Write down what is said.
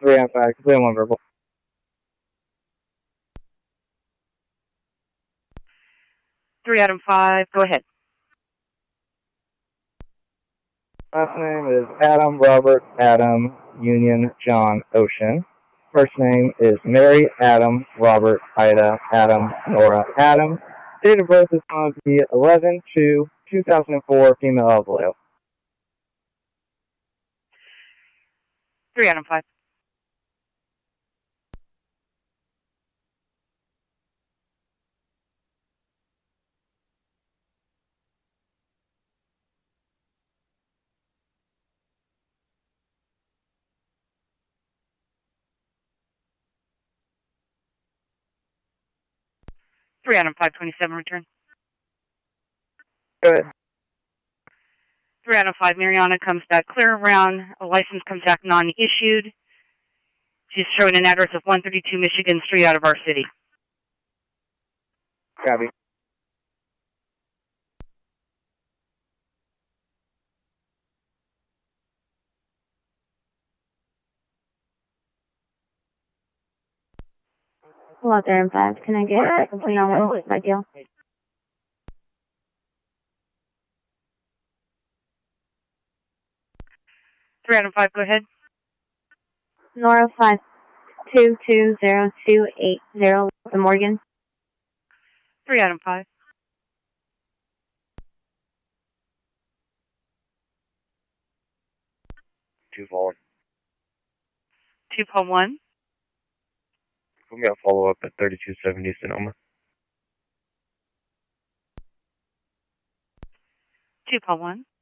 3 on 5, complete on 1 verbal. Three Adam 5, go ahead. Last name is Adam Robert Adam Union John Ocean. First name is Mary Adam Robert Ida Adam Nora Adam. Date of birth is going to be 11/2/2004, female Alvaleo. 3 Adam 5. Three Adam 527, return. Go ahead. 3 Adam 5, Mariana comes back clear around. A license comes back non-issued. She's showing an address of 132 Michigan Street out of our city. Copy. Hello there, in 5. Can I get a complete on 1 ideal? Three Adam 5, go ahead. Nora 5220280, the Morgan. 3 Adam 5. Two forward. 2 Paul 1. We got follow up at 3270 Sonoma. 2 Paul 1.